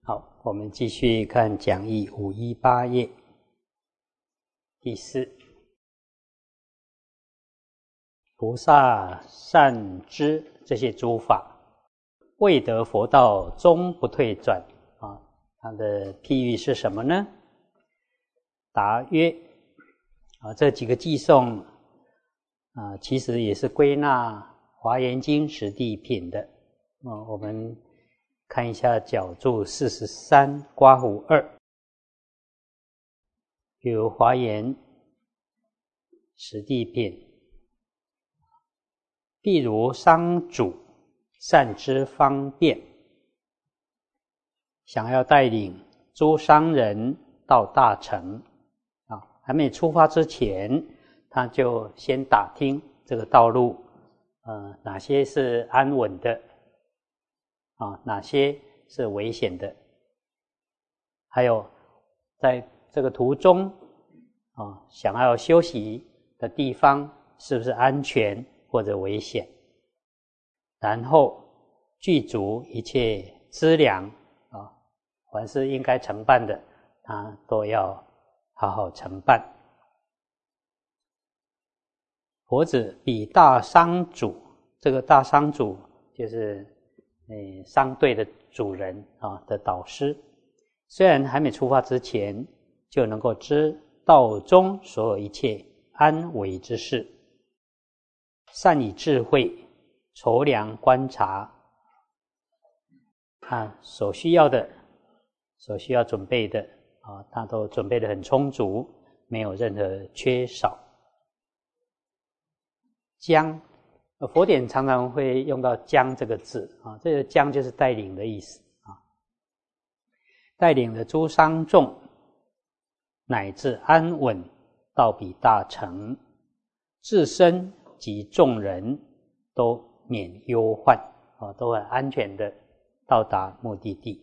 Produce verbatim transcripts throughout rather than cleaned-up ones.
好，我们继续看讲义五一八页第四。菩萨善知这些诸法，未得佛道，终不退转啊。它的譬喻是什么呢？答曰：啊，这几个偈颂啊，其实也是归纳《华严经》十地品的啊。我们看一下角注四十三刮胡二，有华严十地品。譬如商主善知方便，想要带领诸商人到大城啊，还没出发之前，他就先打听这个道路，呃，哪些是安稳的啊，哪些是危险的，还有在这个途中啊，想要休息的地方是不是安全或者危险，然后具足一切资粮啊，凡是应该承办的，他都要好好承办。佛子比大商主，这个大商主就是呃商队的主人啊的导师，虽然还没出发之前，就能够知道中所有一切安危之事，善以智慧筹量观察啊，所需要的所需要准备的啊，他都准备得很充足，没有任何缺少。将，佛典常常会用到将这个字啊，这个将就是带领的意思啊，带领了诸商众乃至安稳到彼大城，自身及众人都免忧患啊，都很安全的到达目的地。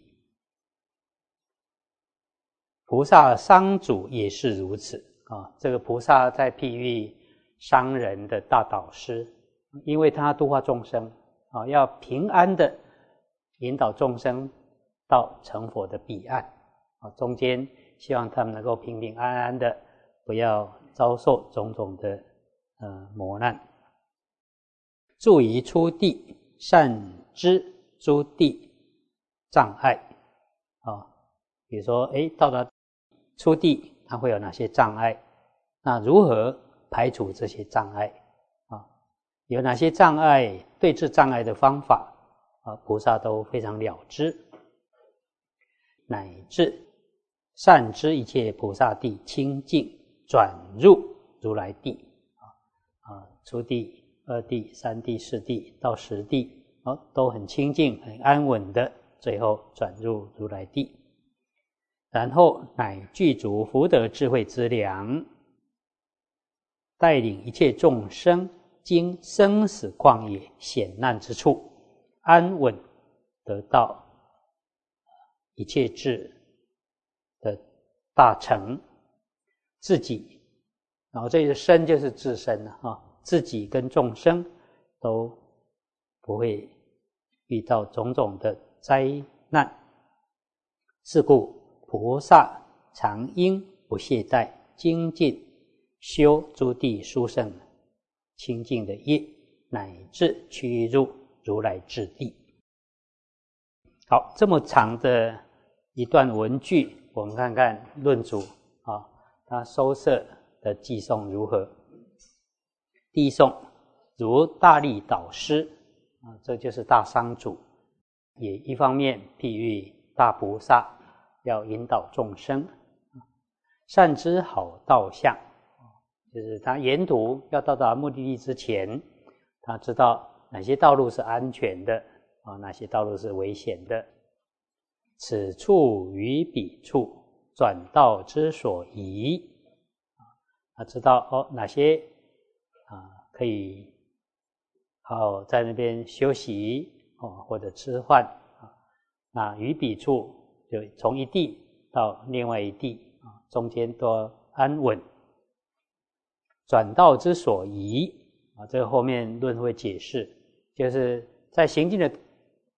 菩萨商主也是如此啊，这个菩萨在譬喻商人的大导师，因为他度化众生啊，要平安的引导众生到成佛的彼岸啊，中间希望他们能够平平安安的，不要遭受种种的呃磨难。住于初地，善知诸地障碍啊，比如说诶到达初地，它会有哪些障碍，那如何排除这些障碍啊？有哪些障碍，对治障碍的方法啊，菩萨都非常了知，乃至善知一切菩萨地清净，转入如来地啊啊，初地、二地、三地、四地到十地，哦，都很清净、很安稳的，最后转入如来地，然后乃具足福德智慧之粮，带领一切众生经生死旷野险难之处，安稳得到一切智的大成，自己，然后这个身就是自身了啊，自己跟众生都不会遇到种种的灾难。是故菩萨常应不懈怠精进修诸地殊胜清净的业，乃至趋入如来智地。好，这么长的一段文句，我们看看论主啊，他收摄的偈颂如何？第一颂，如大力导师啊，这就是大商主，也一方面譬喻大菩萨要引导众生，善知好道相，就是他沿途要到达目的地之前，他知道哪些道路是安全的啊，哪些道路是危险的。此处与彼处，转道之所宜。他知道哦，哪些啊可以好好在那边休息哦，或者吃饭啊。那与彼处就从一地到另外一地啊，中间都安稳。转道之所宜啊，这个后面论会解释，就是在行进的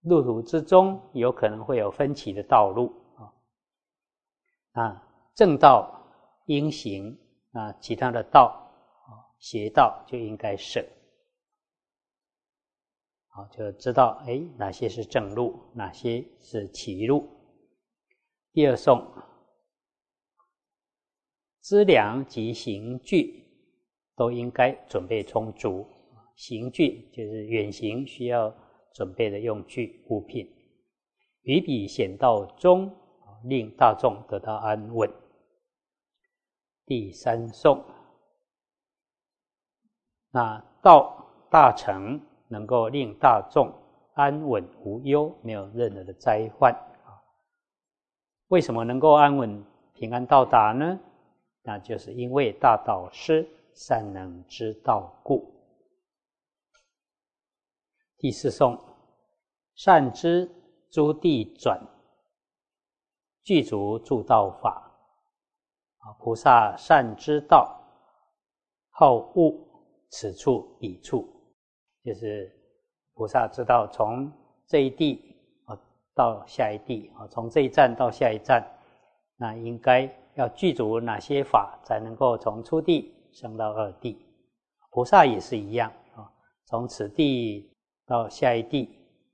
路途之中有可能会有分歧的道路啊，啊，正道应行啊，其他的道啊，邪道就应该舍。好，就知道哎，哪些是正路，哪些是歧路。第二颂，资粮及行具都应该准备充足。行具就是远行需要准备的用具物品。于彼险道中，令大众得到安稳。第三颂，那道大成，能够令大众安稳无忧，没有任何的灾患。为什么能够安稳平安到达呢？那就是因为大导师善能知道故。第四颂，善知诸地转，具足助道法。菩萨善知道，好悟此处彼处，就是菩萨知道从这一地到下一地，从这一站到下一站，那应该要具足哪些法，才能够从初地升到二地。菩萨也是一样，从此地到下一地，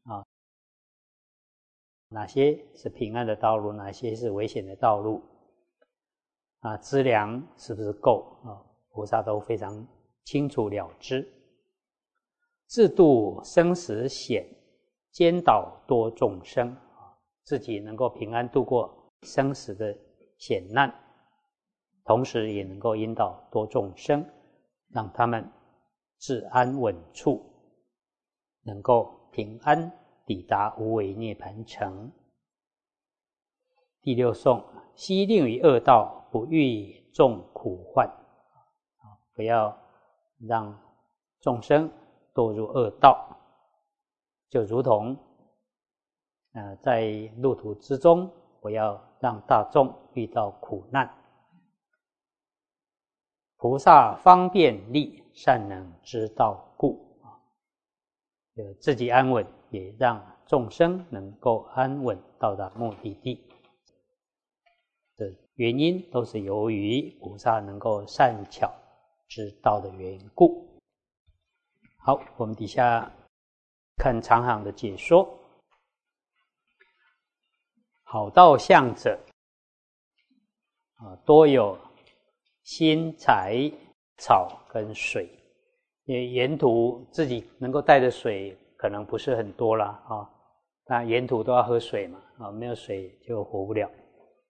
哪些是平安的道路，哪些是危险的道路，啊，资粮是不是够啊？菩萨都非常清楚了知。自度生死险，兼导多众生，自己能够平安度过生死的险难，同时也能够引导多众生，让他们至安稳处，能够平安抵达无为涅盘城。第六颂，悉令于恶道，不欲众苦患，不要让众生堕入恶道，就如同呃在路途之中，不要让大众遇到苦难。菩萨方便力，善能知道故，就自己安稳，也让众生能够安稳到达目的地。这原因都是由于菩萨能够善巧知道的缘故。好，我们底下看长行的解说。好道相者，啊，多有薪财草跟水，因为沿途自己能够带的水可能不是很多啦，啊，那沿途都要喝水嘛，啊，没有水就活不了。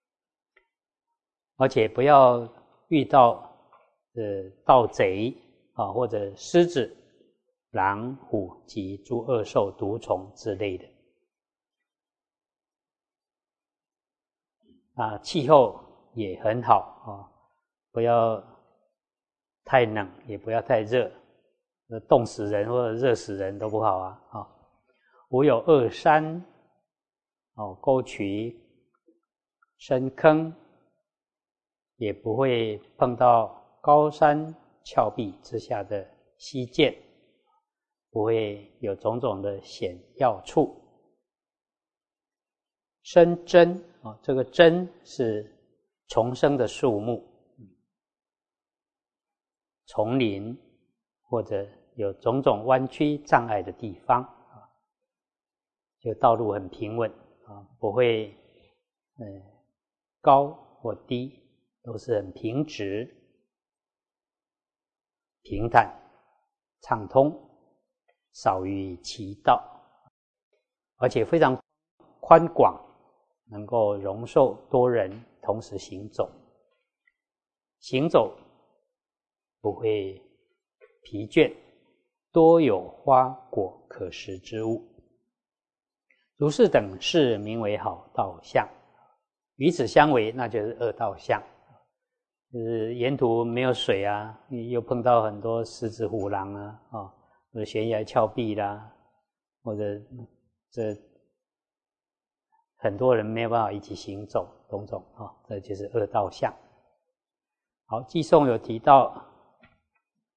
而且不要遇到呃盗贼啊，或者狮子、狼、虎及诸恶兽、毒虫之类的。啊，气候也很好啊，不要太冷，也不要太热，冻死人或者热死人都不好啊。啊，无有恶山、哦沟渠、深坑。也不会碰到高山峭壁之下的溪涧，不会有种种的险要处。生针啊，这个针是重生的树木、丛林或者有种种弯曲障碍的地方啊，就道路很平稳啊，不会呃高或低。都是很平直、平坦、畅通，少于其道，而且非常宽广，能够容受多人同时行走。行走不会疲倦，多有花果可食之物。如是等事，名为好道相。与此相违，那就是恶道相。就是沿途没有水啊，你又碰到很多狮子、虎、狼啊，啊，或者悬崖峭壁啦，或者这很多人没有办法一起行走，种种啊，这就是恶道相。好，偈颂有提到，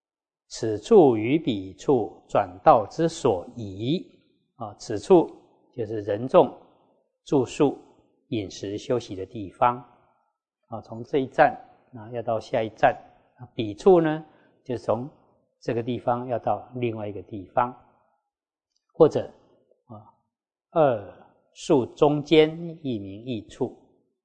此处与彼处转道之所宜啊，此处就是人众住宿、饮食、休息的地方。啊，从这一站啊要到下一站，彼处呢，就从这个地方要到另外一个地方，或者啊二宿中间亦名驿处，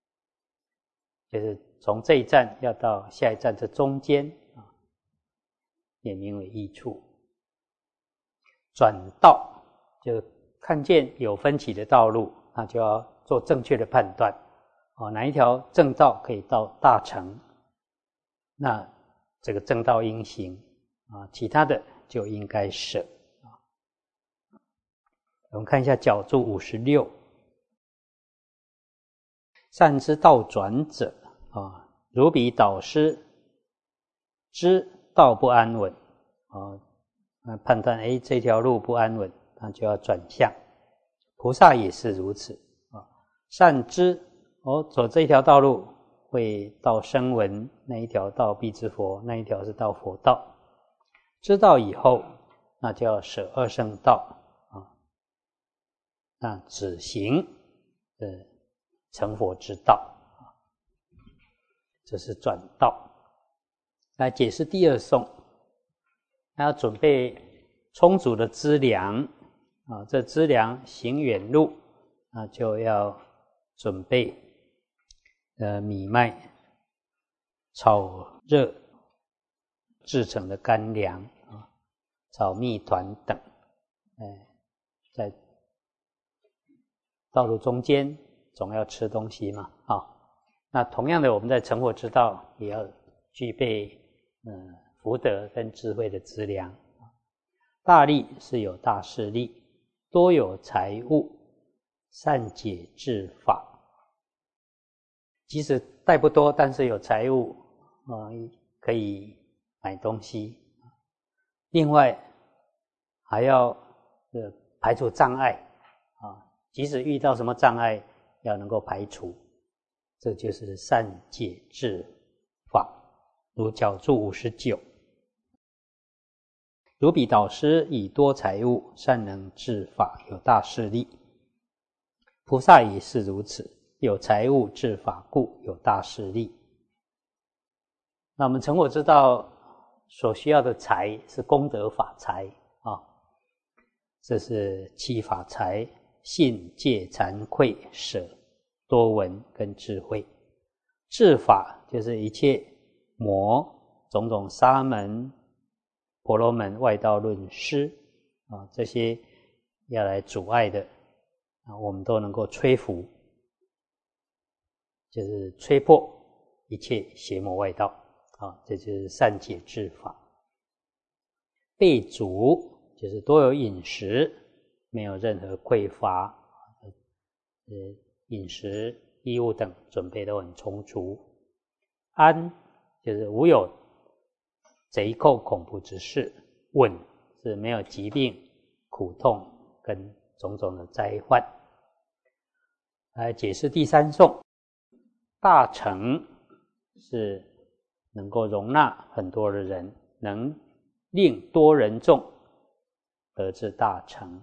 就是从这一站要到下一站这中间啊，也名为驿处。转道就看见有分歧的道路，那就要做正确的判断，哦，哪一条正道可以到大乘，那这个正道应行啊，其他的就应该舍啊。我们看一下角注五十六，善知道转者啊，如彼导师知道不安稳啊。那判断诶这条路不安稳，那就要转向。菩萨也是如此啊，善知哦走这条道路会到声闻，那一条到必知佛，那一条是到佛道。知道以后，那就要舍二圣道啊，那只行呃成佛之道啊，这是转道。来解释第二颂。还要准备充足的资粮啊，这资粮行远路啊，就要准备呃米麦、炒热制成的干粮啊，炒蜜团等，哎，在道路中间总要吃东西嘛啊。那同样的，我们在成佛之道也要具备嗯。福德跟智慧的资粮。大利是有大势力，多有财物，善解智法。即使带不多，但是有财物呃可以买东西。另外还要呃排除障碍啊，即使遇到什么障碍要能够排除，这就是善解智法。如角注五十九，如彼导师以多财物，善能治法，有大势力。菩萨也是如此，有财物治法故，有大势力。那我们成佛之道所需要的财是功德法财啊，这是七法财：信、戒、惭愧、舍、多闻跟智慧。治法就是一切魔种种沙门、婆罗门、外道论师啊，这些要来阻碍的啊，我们都能够摧伏，就是摧破一切邪魔外道啊，这就是善解智法。备足就是多有饮食，没有任何匮乏，呃，饮食、衣物等准备都很充足。安就是无有贼寇恐怖之事。稳是没有疾病、苦痛跟种种的灾患。来解释第三颂，大乘是能够容纳很多的人，能令多人众得至大乘。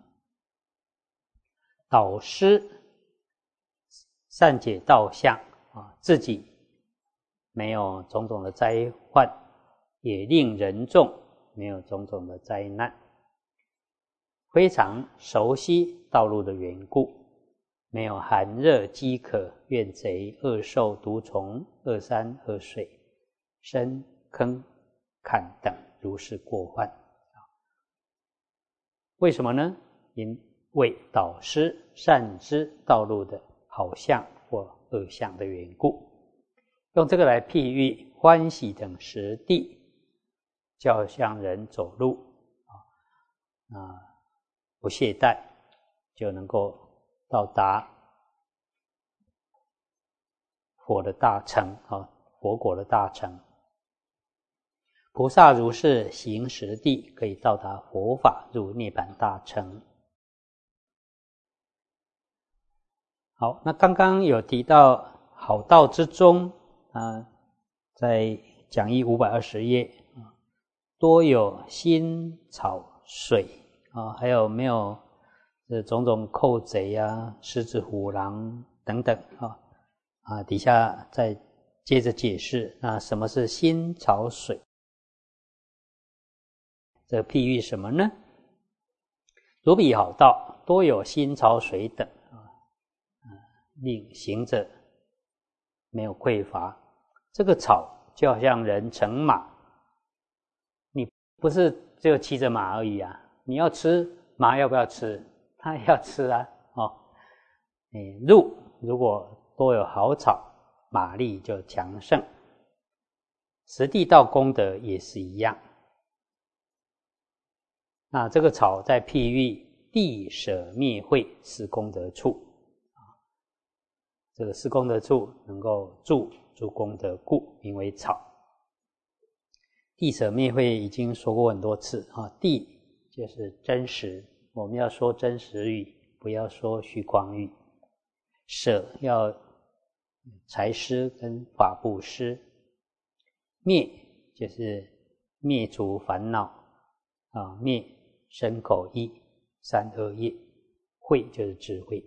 导师善解道相啊，自己没有种种的灾患，也令人众没有种种的灾难，非常熟悉道路的缘故，没有寒热饥渴、怨贼、恶兽、毒虫、恶山、恶水、深坑坎等如是过患。为什么呢？因为导师善知道路的好相或恶相的缘故。用这个来譬喻欢喜等实地，教向人走路啊，不懈怠，就能够到达佛的大乘啊，佛果的大乘。菩萨如是行实地，可以到达佛法，入涅槃大乘。好，那刚刚有提到好道之中啊，在讲义五百二十页啊，多有薪草水啊，还有没有这种种寇贼啊、狮子、虎狼等等啊啊，底下再接着解释，那什么是心草水？这譬喻什么呢？如彼好道，多有心草水等啊，令行者没有匮乏。这个草就好像人乘马，你不是只有骑着马而已啊，你要吃马要不要吃？它要吃啊，哦，你路如果多有好草，马力就强盛。实地道功德也是一样。那这个草在譬喻地舍灭秽是功德处，这个是功德处能够助助功德故，名为草。地舍灭秽已经说过很多次啊，地就是真实，我们要说真实语，不要说虚诳语。舍要财施跟法布施，灭就是灭除烦恼啊，灭身口意三恶业，慧就是智慧。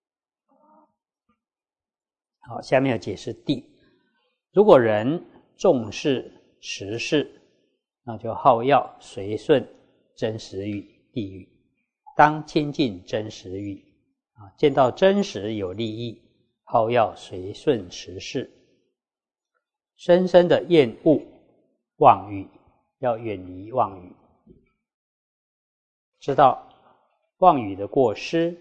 好，下面要解释地。如果人重视实事，那就好要随顺真实语地语，当亲近真实语啊，见到真实有利益，好要随顺实事。深深的厌恶妄语，要远离妄语，知道妄语的过失，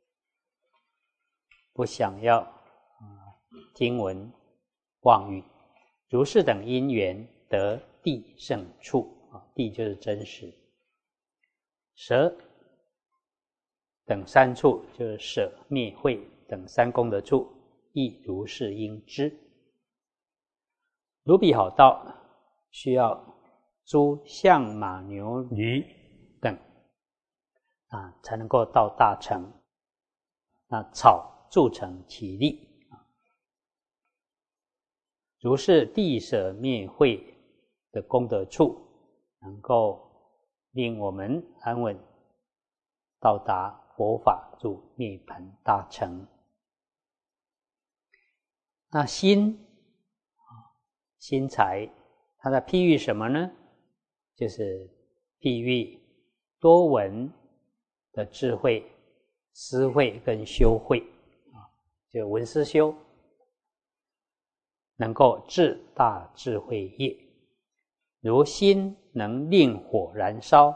不想要、呃、听闻妄语。如是等因缘得地胜处啊，地就是真实。舍等三处就是舍灭慧等三功德处，亦如是应知。如彼好道，需要诸象马牛驴等啊，才能够到大成。那草助成其力。如是地舍灭秽的功德处，能够令我们安稳到达佛法入涅槃大成。那心心财，它在譬喻什么呢？就是譬喻多闻的智慧、思慧跟修慧啊，就闻思修，能够致大智慧业。如心能令火燃烧，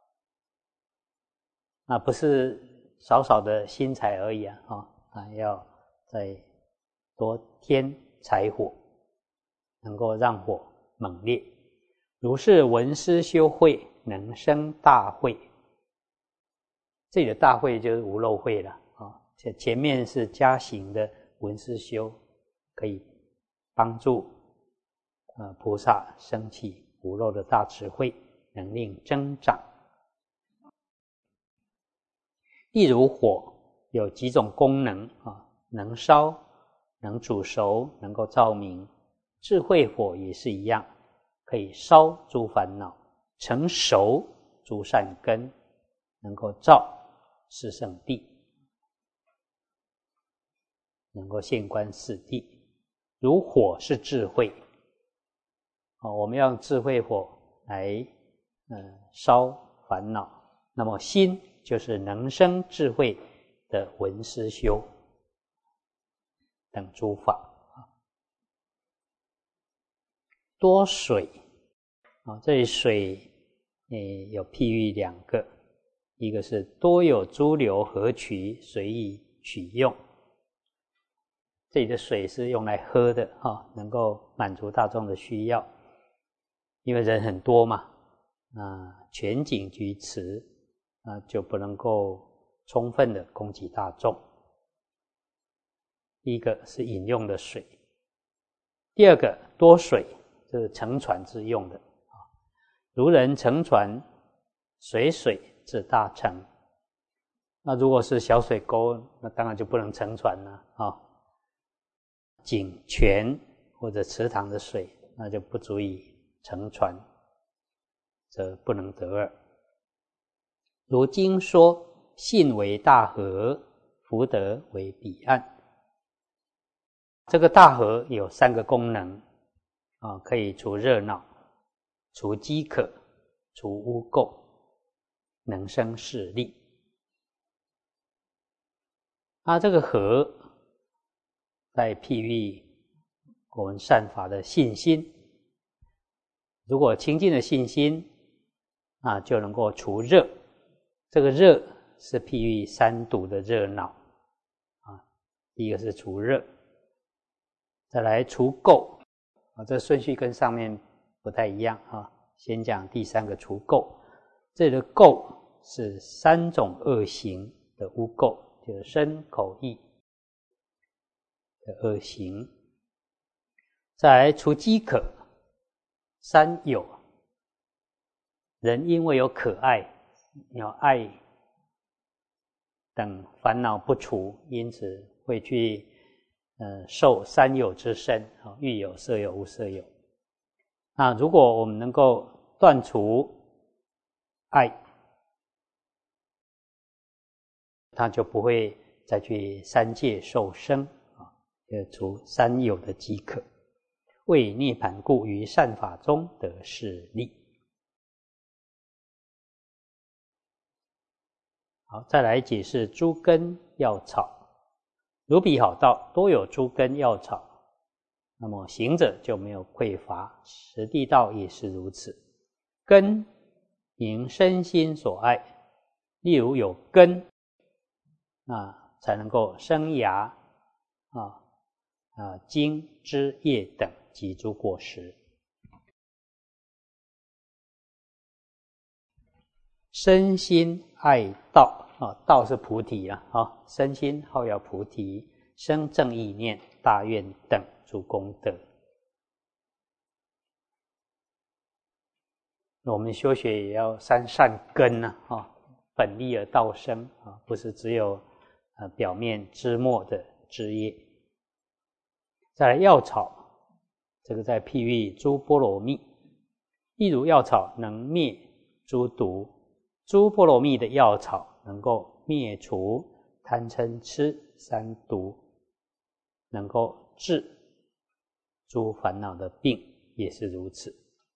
那不是少少的心财而已啊，啊，要再多添柴火，能够让火猛烈。如是闻思修慧，能生大慧。这里的大慧就是无漏慧了啊。前面是加行的闻思修，可以帮助呃菩萨生起无漏的大智慧，能令增长。例如火有几种功能啊，能烧，能煮熟，能够照明。智慧火也是一样，可以烧诸烦恼，成熟诸善根，能够照四圣谛，能够现观四谛。如火是智慧，我们要用智慧火来呃烧烦恼，那么心就是能生智慧的闻思修等诸法。多水啊，这里水诶有譬喻两个，一个是多有诸流河渠，随意取用。这里的水是用来喝的哈，能够满足大众的需要。因为人很多嘛，那全景居池，那就不能够充分的供给大众。第一个是饮用的水，第二个多水，这是乘船之用的。如人乘船随水至大成，那如果是小水沟，那当然就不能乘船了啊。井泉或者池塘的水，那就不足以乘船，则不能得二。如经说信为大河，福德为彼岸。这个大河有三个功能啊，可以除热闹、除饥渴、除污垢，能生势力。啊，这个河在譬喻我们善法的信心。如果清净的信心啊，就能够除热。这个热是譬喻三毒的热闹啊。第一个是除热，再来除垢啊，这顺序跟上面不太一样啊。先讲第三个除垢，这里的垢是三种恶行的污垢，就是身口意的恶行。再来除饥渴，三有，人因为有可爱、有爱等烦恼不除，因此会去呃受三有之身，欲有、色有、无色有。那如果我们能够断除爱，他就不会再去三界受生啊，就除三有的饥渴。为涅槃故，于善法中得势力。好，再来解释诸根药草。如彼好道，多有诸根药草，那么行者就没有匮乏。实地道也是如此。根名身心所爱，例如有根啊，才能够生芽啊啊茎枝叶等及诸果实。身心爱道啊，道是菩提啊，啊身心好要菩提，生正意念、大愿等诸功德。我们修学也要三善根啊，啊本立而道生啊，不是只有呃表面枝末的枝叶。再来药草，这个在譬喻诸波罗蜜，例如药草能灭诸毒，诸波罗蜜的药草能够灭除贪嗔痴三毒，能够治诸烦恼的病，也是如此。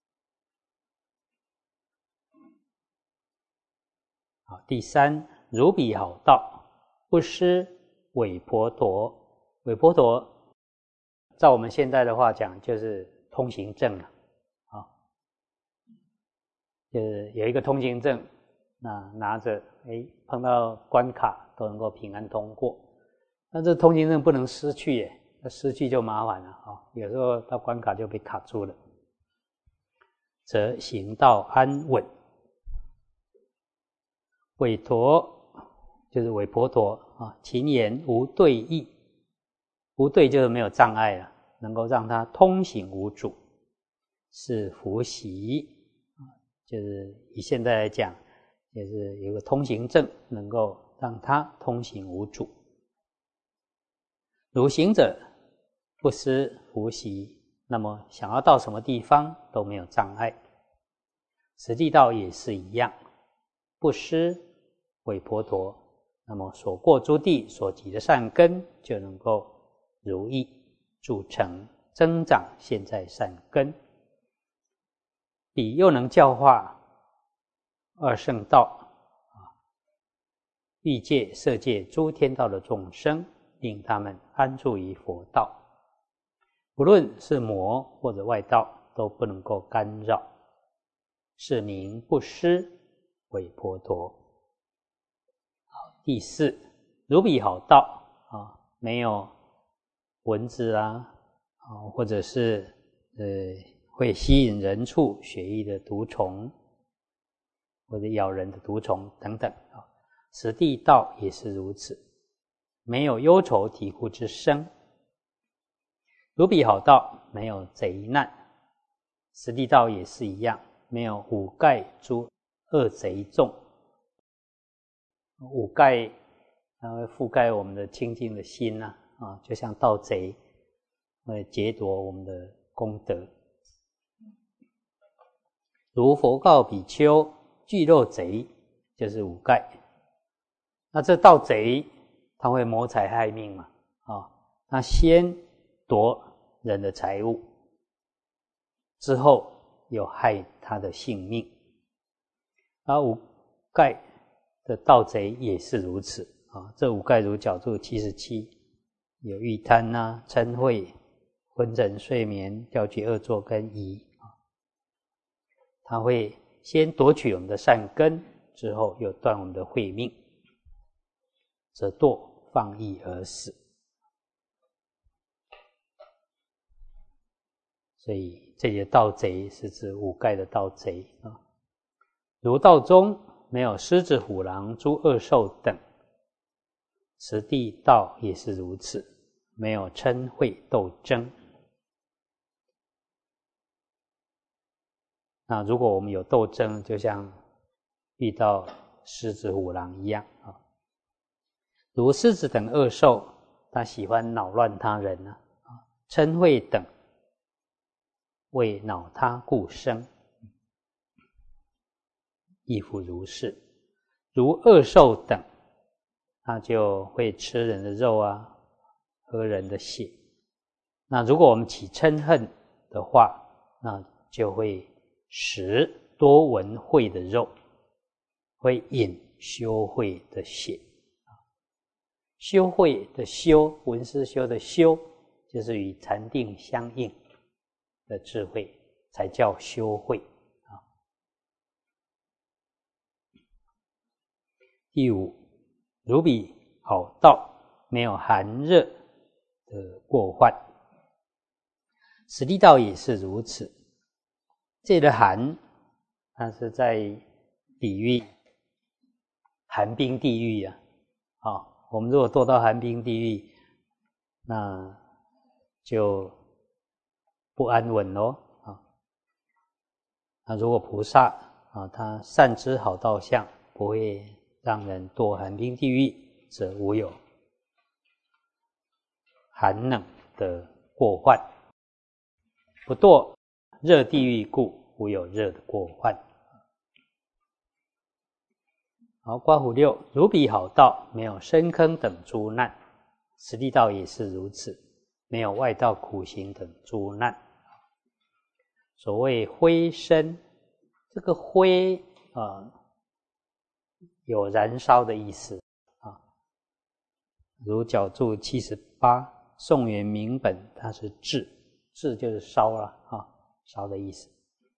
好，第三，如彼好道，不失韦婆陀。韦婆陀照我们现在的话讲，就是通行证了啊，就是有一个通行证，那拿着，哎，碰到关卡都能够平安通过。但这通行证不能失去耶，那失去就麻烦了啊，有时候到关卡就被卡住了，则行道安稳。韦陀就是韦婆陀啊，勤言无对义，无对就是没有障碍了，能够让他通行无阻，是福习啊。就是以现在来讲，就是有个通行证，能够让他通行无阻。如行者不失福习，那么想要到什么地方都没有障碍。实际道也是一样，不失韦婆陀，那么所过诸地所集的善根就能够如意铸成增长现在善根。彼又能教化二圣道啊，欲界、色界诸天道的众生，令他们安住于佛道，不论是魔或者外道都不能够干扰，是名不失韦婆陀。第四，如彼好道啊，没有蚊子啊，啊或者是呃会吸引人畜血液的毒虫，或者咬人的毒虫等等啊。实地道也是如此，没有忧愁啼哭之声。如彼好道，没有贼难。实地道也是一样，没有五盖诸恶贼众。五盖它会覆盖我们的清净的心啊，啊，就像盗贼会劫夺我们的功德。如佛告比丘，具肉贼就是五盖， 那这盗贼他会谋财害命嘛？啊，他先夺人的财物，之后又害他的性命。而五盖的盗贼也是如此啊。这五盖如角柱七十七，有欲贪啊、嗔恚、昏沉睡眠、掉举恶作跟疑啊。他会先夺取我们的善根，之后又断我们的慧命，则堕放逸而死。所以这些盗贼是指五盖的盗贼啊。如道中没有狮子、虎狼、诸恶兽等，此地道也是如此，没有嗔恚斗争。那如果我们有斗争，就像遇到狮子、虎狼一样啊。如狮子等恶兽，他喜欢扰乱他人啊，嗔恚等为恼他故生，亦复如是。如恶兽等，他就会吃人的肉啊，喝人的血。那如果我们起嗔恨的话，那就会食多闻秽的肉，会饮羞秽的血。羞秽的羞，闻思修的修，就是与禅定相应的智慧，才叫羞秽啊。第五，如彼好道，没有寒热的过患，此地道也是如此。这里的寒，它是在比喻寒冰地狱啊。啊，我们如果堕到寒冰地狱，那就不安稳咯啊。那如果菩萨啊，他善知好道相，不会让人堕寒冰地狱，则无有寒冷的过患；不堕热地狱故，无有热的过患。好，刮胡六，如彼好道，没有深坑等诸难，此地道也是如此，没有外道苦行等诸难。所谓灰身，这个灰啊，有燃烧的意思啊。如角柱七十八，宋元明本，它是炙，炙就是烧了啊，烧的意思。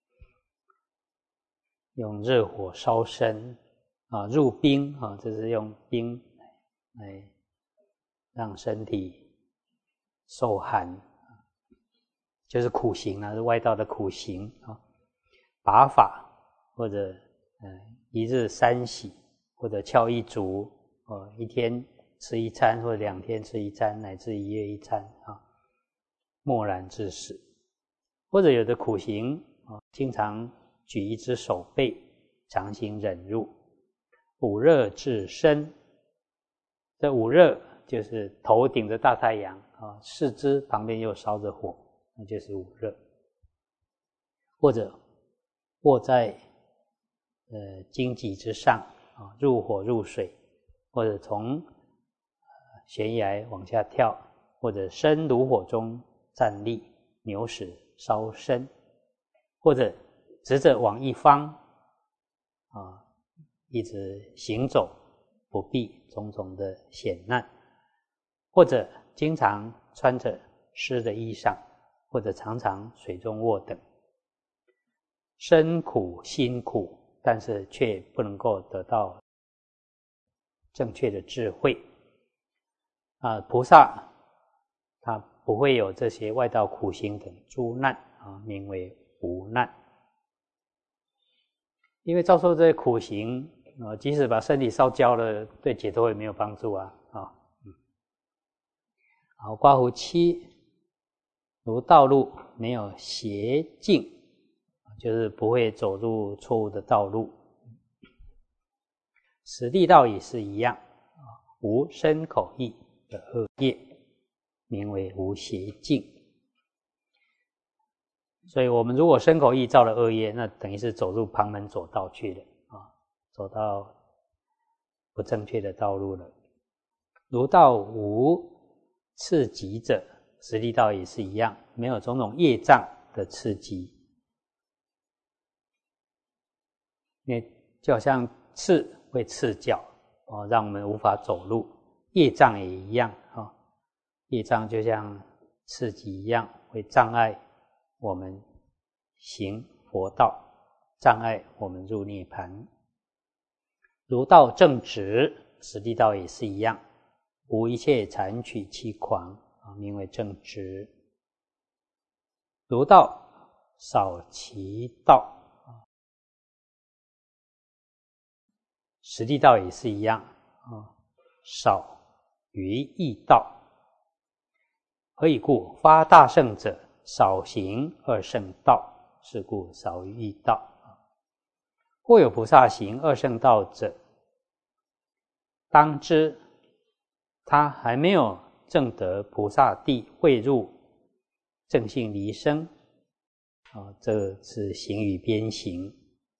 用热火烧身啊，入冰啊，这是用冰来让身体受寒，就是苦行啊，是外道的苦行啊。拔法或者呃一日三洗，或者翘一足，呃一天吃一餐，或者两天吃一餐，乃至一月一餐啊，默然致死。或者有的苦行啊，经常举一只手背，强行忍辱。捂热至身，这捂热就是头顶着大太阳啊，四肢旁边又烧着火，那就是捂热。或者卧在呃荆棘之上啊，入火入水，或者从悬崖往下跳，或者身炉火中站立，牛屎烧身，或者直着往一方啊，一直行走不避种种的险难，或者经常穿着湿的衣裳，或者常常水中卧等，身苦心苦，但是却不能够得到正确的智慧啊。菩萨他不会有这些外道苦行等诸难啊，名为无难。因为遭受这些苦行啊，即使把身体烧焦了，对解脱也没有帮助啊啊。嗯，好，刮胡七，如道路没有邪径，就是不会走入错误的道路。此地道也是一样啊，无身口意的恶业，名为无邪径。所以我们如果身口意造了恶业，那等于是走入旁门左道去了啊，走到不正确的道路了。如道无刺激者，实地道也是一样，没有种种业障的刺激。因为就好像刺会刺脚，哦，让我们无法走路，业障也一样，哦，业障就像刺激一样，会障碍我们行佛道，障碍我们入涅槃。如道正直，实地道也是一样，无一切残取欺诳，名为正直。如道少其道，实地道也是一样，少于易道。何以故？发大乘者少行二乘道，是故少于易道。或有菩萨行二乘道者，当知他还没有证得菩萨地，汇入正性离生，啊，这是行与边行，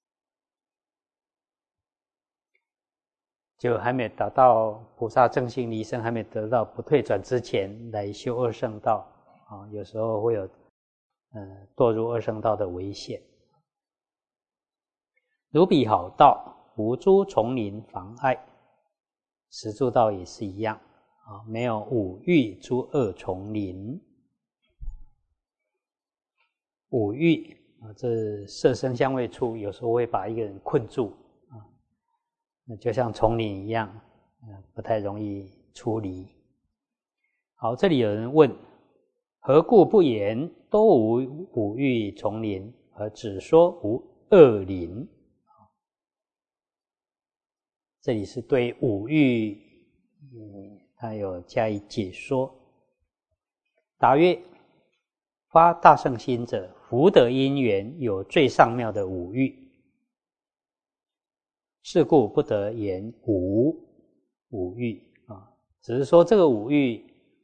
就还没达到菩萨正性离生，还没得到不退转之前来修二乘道，啊，有时候会有呃堕入二乘道的危险。如彼好道，无诸丛林妨碍，实住道也是一样，啊，没有五欲诸恶丛林。五欲啊，这色声香味触，有时候会把一个人困住啊，那就像丛林一样，不太容易出离。好，这里有人问：何故不言都无五欲丛林，而只说无恶林？这里是对五欲，嗯，他有加以解说。答曰：发大乘心者，福德因缘有最上妙的五欲，是故不得言无五欲啊。只是说这个五欲，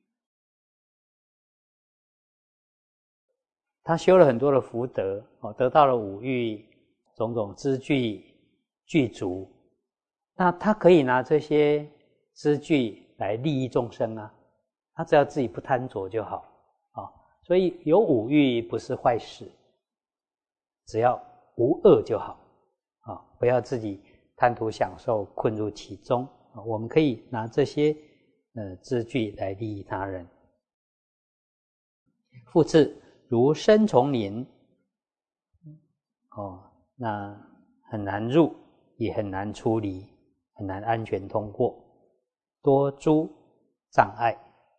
他修了很多的福德，得到了五欲种种资具具足，那他可以拿这些资具来利益众生啊，他只要自己不贪着就好啊。所以有五欲不是坏事，只要无恶就好啊，不要自己贪图享受，困入其中啊。我们可以拿这些呃资具来利益他人。复次，如深丛林，哦，那很难入，也很难出离，很难安全通过，多诸障碍。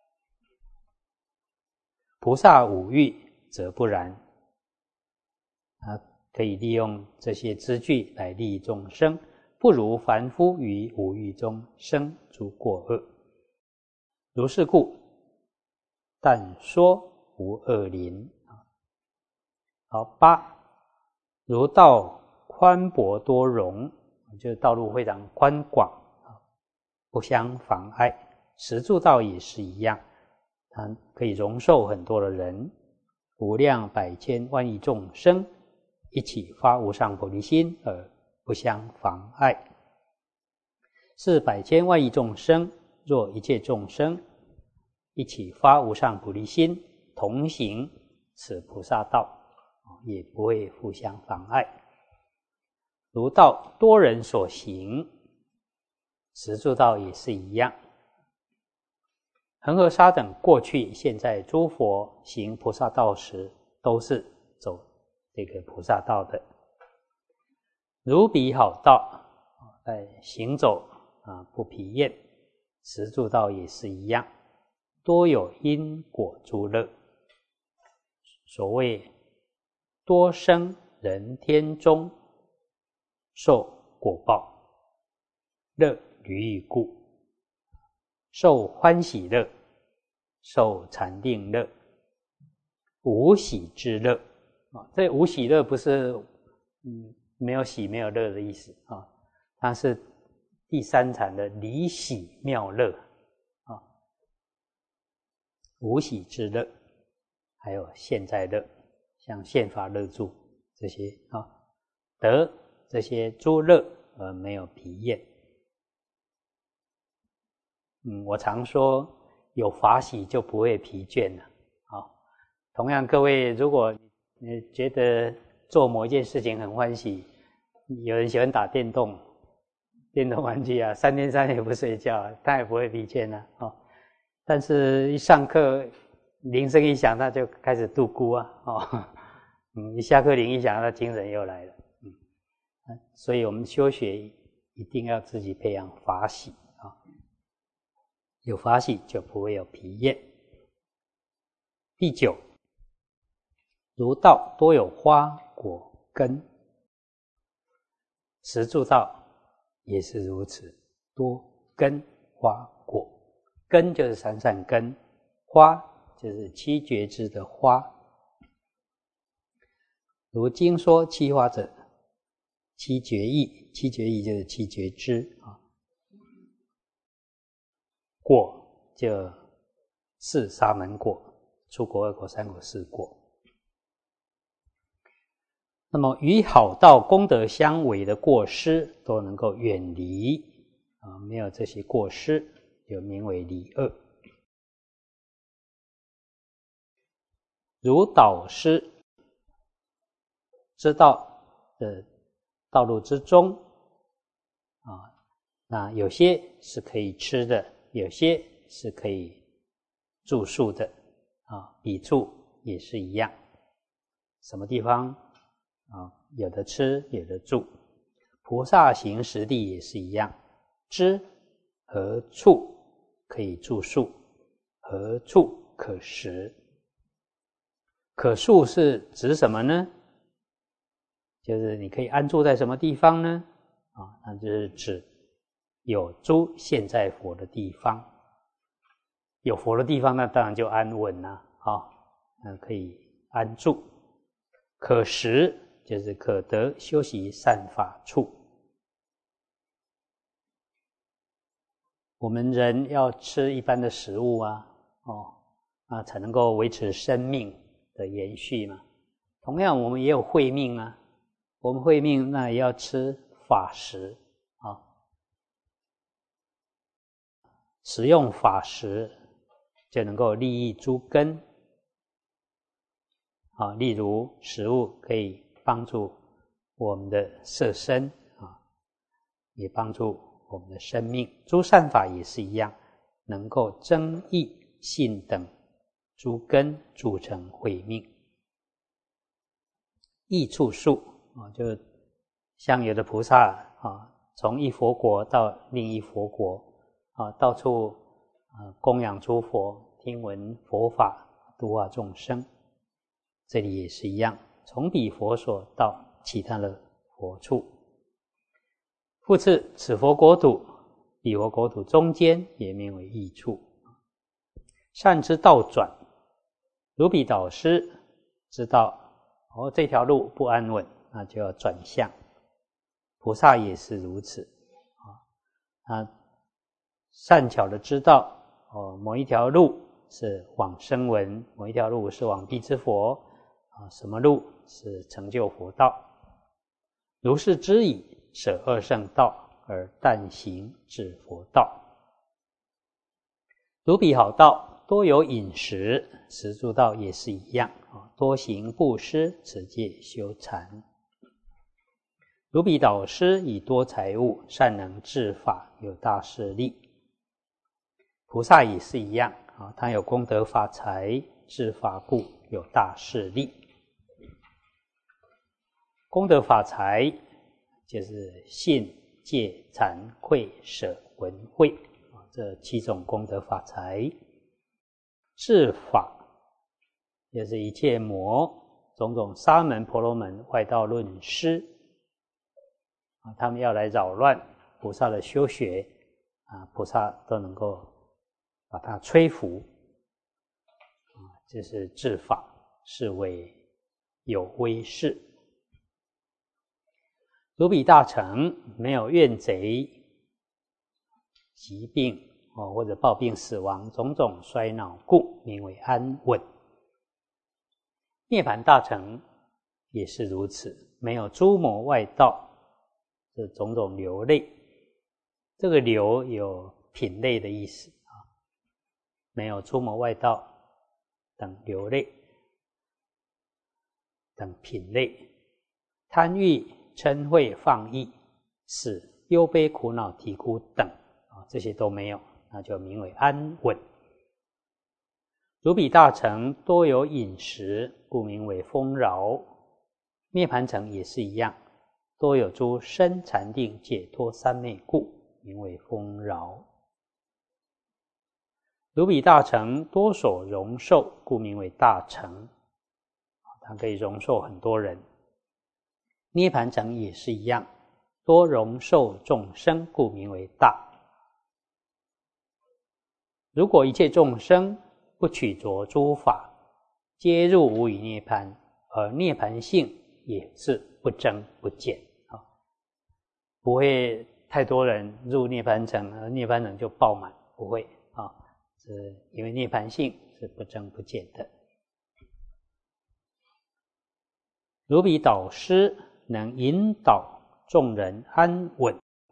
菩萨五欲则不然，他可以利用这些资具来利益众生，不如凡夫于五欲中生诸过恶。如是故，但说无恶林。好，八，如道宽博多容，就是道路非常宽广，不相妨碍。实住道也是一样，它可以容受很多的人，无量百千万亿众生一起发无上菩提心而不相妨碍。是百千万亿众生，若一切众生一起发无上菩提心，同行此菩萨道，也不会互相妨碍。如道多人所行，实住道也是一样。恒河沙等过去现在诸佛行菩萨道时，都是走这个菩萨道的。如彼好道，在行走啊不疲厌，实住道也是一样，多有因果诸乐。所谓多生人天中，受果报，乐于欲故，受欢喜乐，受禅定乐，无喜之乐。这无喜乐不是嗯没有喜没有乐的意思啊，它是第三禅的离喜妙乐啊，无喜之乐，还有现在乐，像现法乐住这些啊，得这些诸乐而没有疲厌。 嗯，我常说有法喜就不会疲倦了。好，同样各位，如果你觉得做某一件事情很欢喜，有人喜欢打电动，电动玩具啊，三天三夜不睡觉，他也不会疲倦啊。哦，但是一上课铃声一响，他就开始度孤啊。哦，嗯，一下课铃一响，他精神又来了。嗯，所以我们修学一定要自己培养法喜啊，有法喜就不会有疲厌。第九，儒道多有花果根，持住道也是如此，多根花果。根就是三善根，花就是七觉支的花。如经说七花者，七觉意，七觉意就是七觉支啊。果就四沙门果，出果、二果、三果、四果。那么与好道功德相违的过失都能够远离啊，没有这些过失，就名为离恶。如导师知道的道路之中啊，那有些是可以吃的，有些是可以住宿的啊，彼处也是一样。什么地方啊，有的吃，有的住。菩萨行实地也是一样，知何处可以住宿，何处可食。可宿是指什么呢？就是你可以安住在什么地方呢？啊，那就是指有诸现在佛的地方。有佛的地方，那当然就安稳了啊，那可以安住。可食就是可得修习善法处。我们人要吃一般的食物啊，哦，啊才能够维持生命的延续嘛。同样，我们也有慧命啊，我们慧命那也要吃法食啊，使用法食就能够利益诸根啊。例如食物可以帮助我们的色身啊，也帮助我们的生命。诸善法也是一样，能够增益性等诸根，铸成慧命。益处数啊，就像有的菩萨啊，从一佛国到另一佛国啊，到处啊供养诸佛，听闻佛法，度化众生。这里也是一样，从彼佛所到其他的佛处。复次，此佛国土、彼佛国土中间也名为益处。善知道转，如彼导师知道哦，这条路不安稳，那就要转向。菩萨也是如此啊，啊，善巧的知道哦，某一条路是往声闻，某一条路是往辟支佛啊，什么路是成就佛道？如是知已，舍二圣道而但行至佛道。如彼好道多有饮食，持住道也是一样啊，多行布施，持戒修禅。如彼导师以多财物，善能治法，有大势力。菩萨也是一样啊，他有功德法财，治法故有大势力。功德法财就是信、戒、惭、愧、舍、闻、慧啊，这七种功德法财。治法就是一切魔、种种沙门、婆罗门、外道论师啊，他们要来扰乱菩萨的修学啊，菩萨都能够把它摧伏啊，这是治法，是为有威势。如彼大乘没有怨贼、疾病哦，或者暴病死亡，种种衰老故，名为安稳。涅槃大乘也是如此，没有诸魔外道，这种种流类，这个流有品类的意思没有出谋外道等流类等品类，贪欲、嗔恚、放逸、使忧悲苦恼啼哭等啊，这些都没有，那就名为安稳。如彼大乘多有饮食，故名为丰饶。涅盘城也是一样，多有诸身禅定解脱三昧故，名为丰饶。如彼大乘多所容受，故名为大乘。它可以容受很多人。涅盘城也是一样，多容受众生，故名为大。如果一切众生不取着诸法，皆入无余涅盘，而涅盘性也是不增不减啊，不会太多人入涅盘城，而涅盘城就爆满，不会啊，是因为涅盘性是不增不减的。如彼导师能引导众人安稳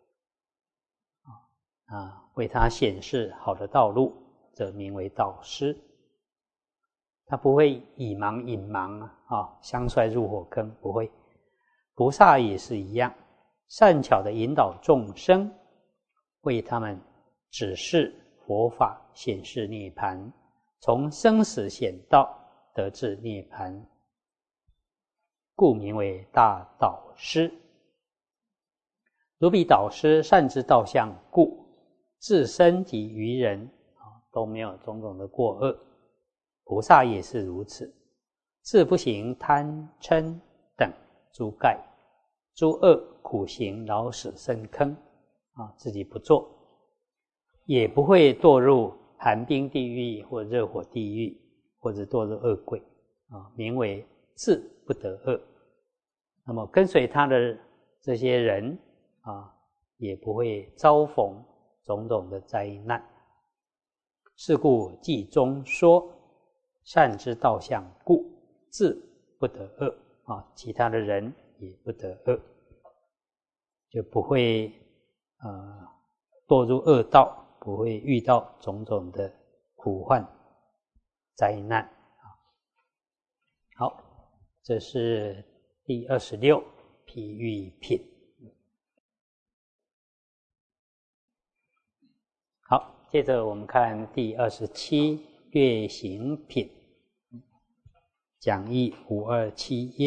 啊，为他显示好的道路，则名为导师。他不会以盲引盲啊，相率入火坑，不会。菩萨也是一样，善巧的引导众生，为他们指示佛法，显示涅槃，从生死险道得至涅槃，故名为大导师。如彼导师善知道相故，自身及于人都没有种种的过恶。菩萨也是如此，自不行贪嗔等诸盖，诸恶苦行老死深坑啊，自己不做，也不会堕入寒冰地狱或热火地狱，或者堕入恶鬼啊，名为自不得恶。那么跟随他的这些人啊，也不会遭逢种种的灾难。是故偈中说，善知道相故，自不得恶啊，其他的人也不得恶，就不会呃堕入恶道，不会遇到种种的苦患灾难。好，这是第二十六譬喻品。好，接着我们看第二十七略行品，讲义五二七页，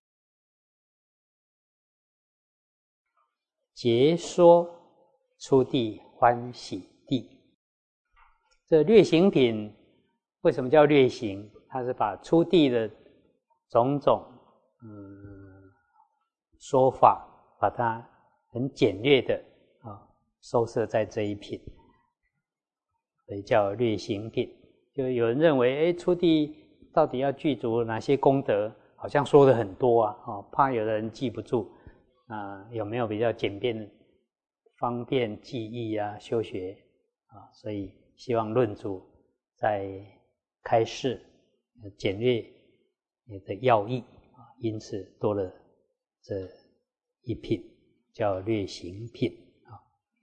解说初地欢喜地。这略行品为什么叫略行？它是把初地的种种嗯说法，把它很简略的啊收摄在这一品，所以叫略行品。就有人认为，哎，初地到底要具足哪些功德？好像说的很多啊，哦，怕有的人记不住啊、呃，有没有比较简便、方便记忆啊？修学啊，所以希望论主在开示简略的要义啊，因此多了这一品，叫略行品啊。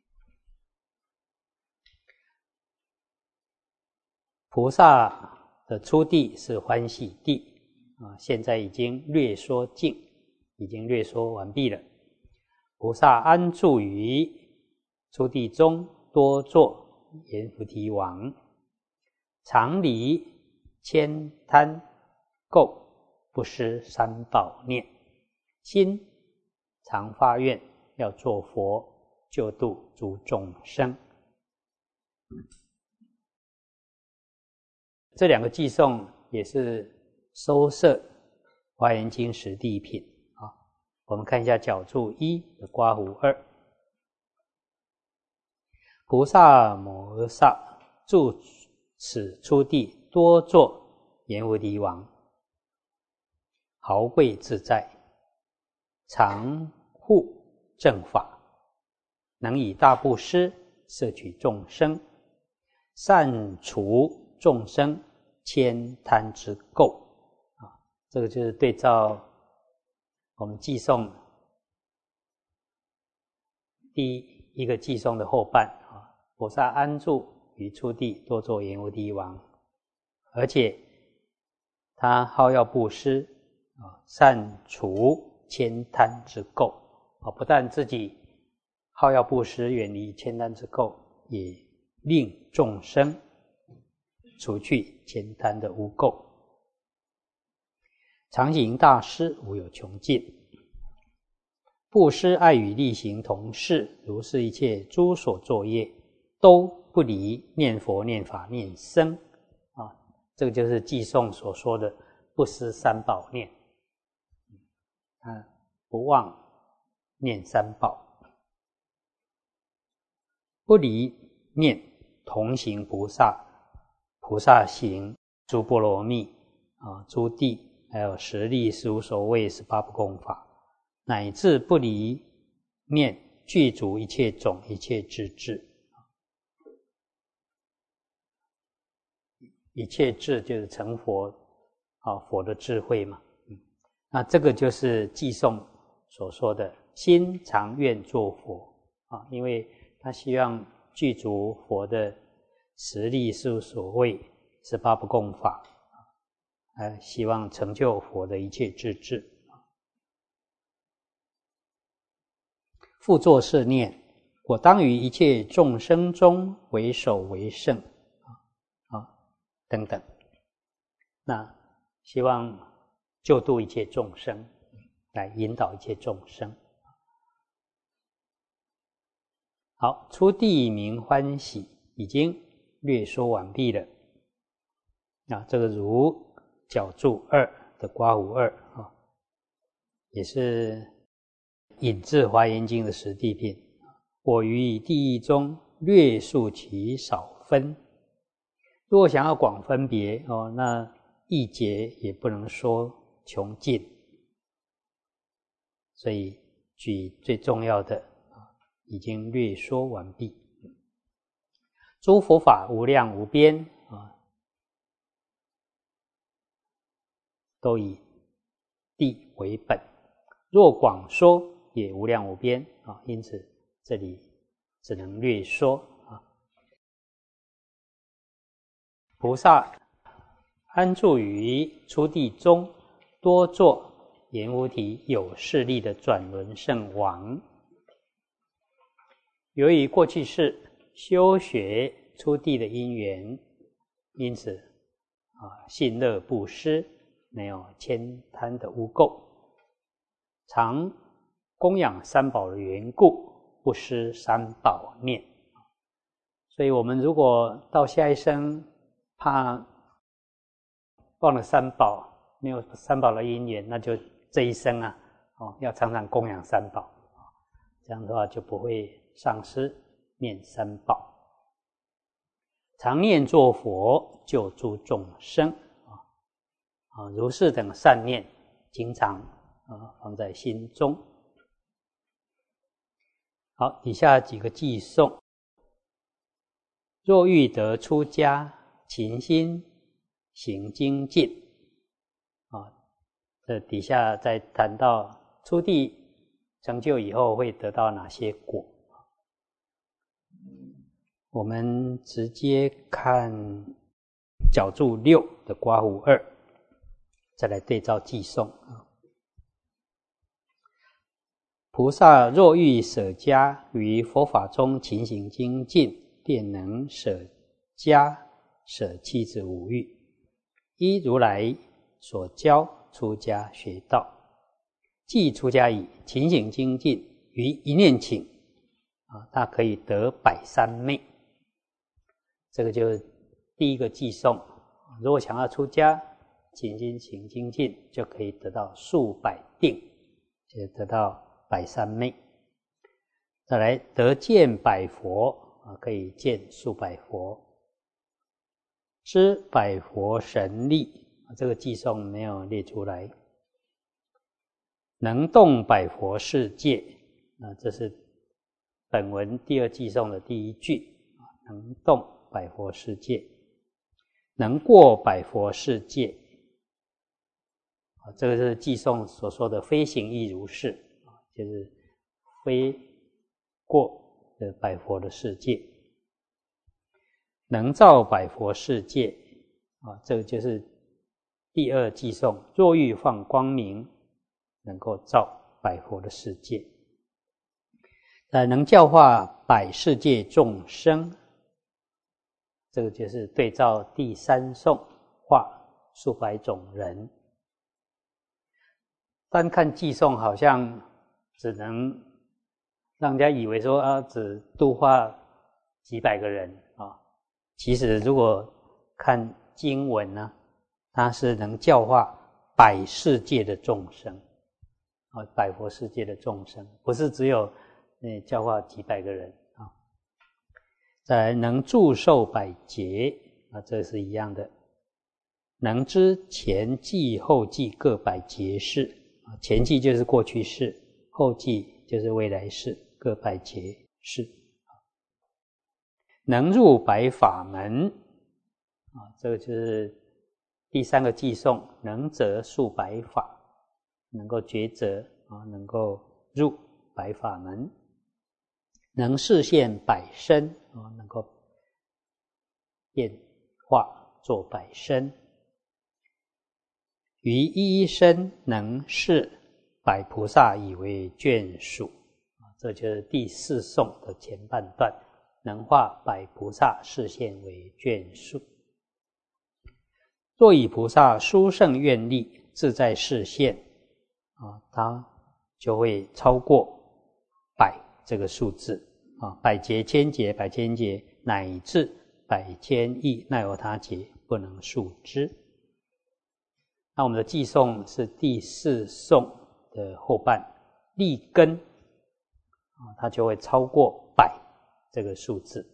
菩萨的初地是欢喜地啊，现在已经略说尽，已经略说完毕了。菩萨安住于初地中，多作阎浮提王，常离悭贪垢，不失三宝念，心常发愿要做佛，救度诸众生。这两个偈颂也是收摄华严经十地品啊。我们看一下角注一的刮胡二，菩萨摩诃萨住此初地，多作阎浮提王，豪贵自在，常护正法，能以大布施摄取众生，善除众生悭贪之垢啊，这个就是对照我们偈颂第一个偈颂的后半啊，菩萨安住于初地多做阎浮提王，而且他好要布施啊，善除悭贪之垢啊，不但自己好要布施，远离悭贪之垢，也令众生除去悭贪的污垢。常行大施，无有穷尽。布施爱与力行同事，如是一切诸所作业，都不离念佛、念法、念僧啊。这个就是偈颂所说的不失三宝念，啊，不忘念三宝，不离念同行菩萨，菩萨行诸波罗蜜啊，诸地。还有十力、十无所谓、十八不共法，乃至不离念具足一切种、一切智智。一切智就是成佛啊，佛的智慧嘛。嗯，那这个就是偈颂所说的心常愿作佛啊，因为他希望具足佛的十力、十无所谓、十八不共法。呃，希望成就佛的一切智智。复作是念：我当于一切众生中为首为胜啊啊等等。那希望救度一切众生，来引导一切众生。好，初地名欢喜已经略说完毕了。啊，这个如角注二的刮胡二啊，也是引自《华严经》的十地品。我于以地义中略述其少分。如果想要广分别哦，那一节也不能说穷尽，所以举最重要的啊，已经略说完毕。诸佛法无量无边啊。都以地为本，若广说也无量无边啊，因此这里只能略说啊。菩萨安住于初地中，多做阎浮提有势力的转轮圣王。由于过去世修学初地的因缘，因此啊，信乐布施。没有悭贪的污垢，常供养三宝的缘故，不失三宝念。所以我们如果到下一生怕忘了三宝，没有三宝的因缘，那就这一生啊，哦，要常常供养三宝，这样的话就不会丧失念三宝。常念作佛，救诸众生。啊，如是等善念，经常啊放在心中。好，底下几个偈颂：若欲得出家，勤心行精进。啊，这底下再谈到初地成就以后会得到哪些果。我们直接看角注六的刮胡二。再来对照偈颂啊，菩萨若欲舍家，于佛法中勤行精进，便能舍家，舍妻子五欲，依如来所教出家学道。既出家矣，勤行精进，于一念请啊，他可以得百三昧。这个就是第一个偈颂。如果想要出家，勤心行精进，就可以得到数百定，就得到百三昧。再来得见百佛啊，可以见数百佛。知百佛神力，这个偈颂没有列出来。能动百佛世界啊，这是本文第二偈颂的第一句，能动百佛世界，能过百佛世界。这个是偈颂所说的飞行亦如是，就是飞过的百佛的世界。 能照百佛世界啊，这个就是第二偈颂，若欲放光明，能够照百佛的世界。呃，能教化百世界众生，这个就是对照第三颂，化数百种人。单看偈颂好像只能让人家以为说啊，只度化几百个人啊，其实如果看经文呢，它是能教化百世界的众生啊，百佛世界的众生，不是只有那教化几百个人啊。再来能祝寿百劫啊，这是一样的，能知前际后际各百劫事啊，前际就是过去世，后际就是未来世，各百劫事。能入百法门啊，这个就是第三个偈颂，能择数百法，能够抉择啊，能够入百法门，能示现百身啊，能够变化做百身，于一一身能视百菩萨以为眷属啊，这就是第四颂的前半段。能化百菩萨示现为眷属，若以菩萨殊胜愿力自在示现啊，它就会超过百这个数字啊，百劫千劫百千劫乃至百千亿奈由他劫不能数之。那我们的偈颂是第四颂的后半，立根啊，它就会超过百这个数字，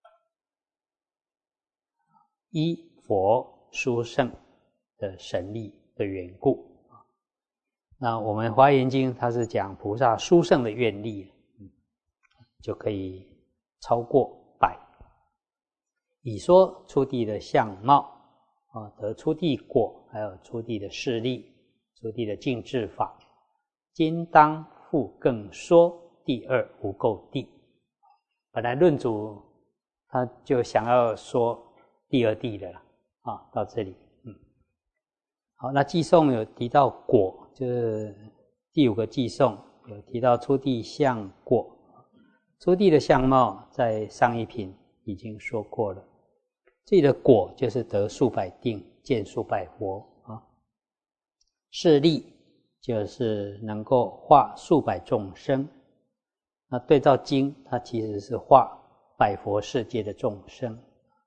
依佛殊胜的神力的缘故。那我们华严经它是讲菩萨殊胜的愿力，就可以超过百。以说初地的相貌啊，得初地果，还有初地的势力，初地的净智法。今当复更说第二无垢地。本来论主他就想要说第二地的了啊，到这里，嗯，好，那偈颂有提到果，就是第五个偈颂有提到初地相果，初地的相貌在上一品已经说过了，这里的果就是得数百定，见数百佛啊，势力就是能够化数百众生。那对照经，它其实是化百佛世界的众生。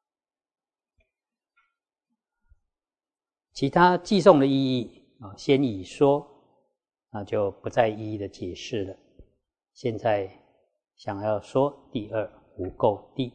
其他偈颂的意义啊，先已说，那就不再一一的解释了。现在想要说第二无垢地，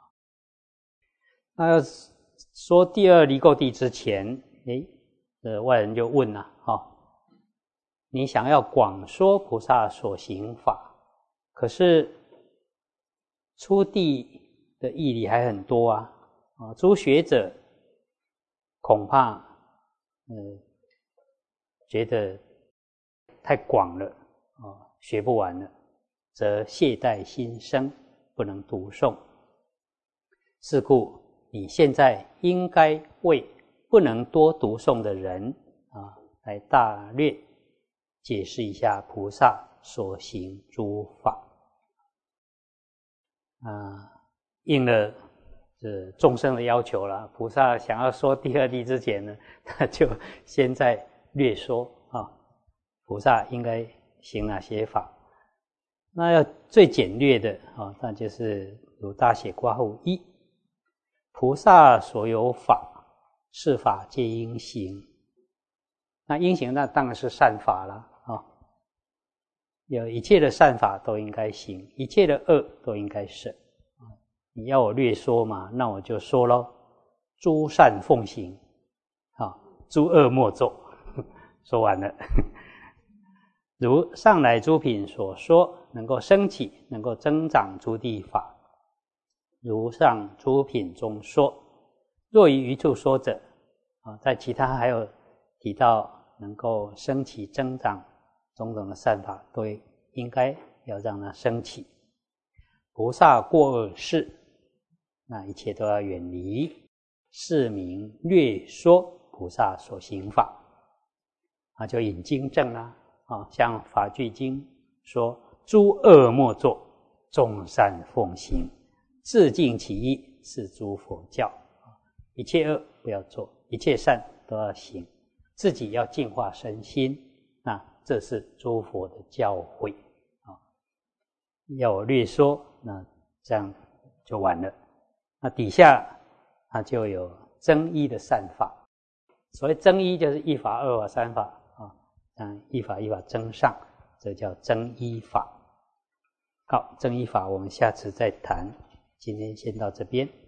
那要说第二离垢地之前，诶，这外人就问了哈、哦，你想要广说菩萨所行法，可是初地的义理还很多啊，啊，诸学者恐怕呃觉得太广了啊，学不完了，则懈怠心生，不能读诵。是故你现在应该为不能多读诵的人啊，来大略解释一下菩萨所行诸法。啊，应了这众生的要求了。菩萨想要说第二地之前呢，他就先在略说啊，菩萨应该行哪些法。那要最简略的啊，那就是如大写括号一，菩萨所有法，是法皆应行。那应行那当然是善法了啊。有一切的善法都应该行，一切的恶都应该舍。你要我略说嘛，那我就说咯，诸善奉行，啊，诸恶莫作。说完了。如上来诸品所说，能够升起，能够增长诸地法。如上诸品中说，若于余处说者，啊，在其他还有提到能够升起增长种种的善法，都应该要让它升起。菩萨过恶事， 那一切都要远离。是名略说菩萨所行法，啊，就引经证啦，啊，像法句经说：诸恶莫作，众善奉行，自净其意，是诸佛教。一切恶不要做，一切善都要行，自己要净化身心，那这是诸佛的教诲啊。要我略说，那这样就完了。那底下它就有增一的善法，所谓增一就是一法、二法、三法啊，嗯，一法一法增上，这叫增一法。好，增一法我们下次再谈，今天先到这边。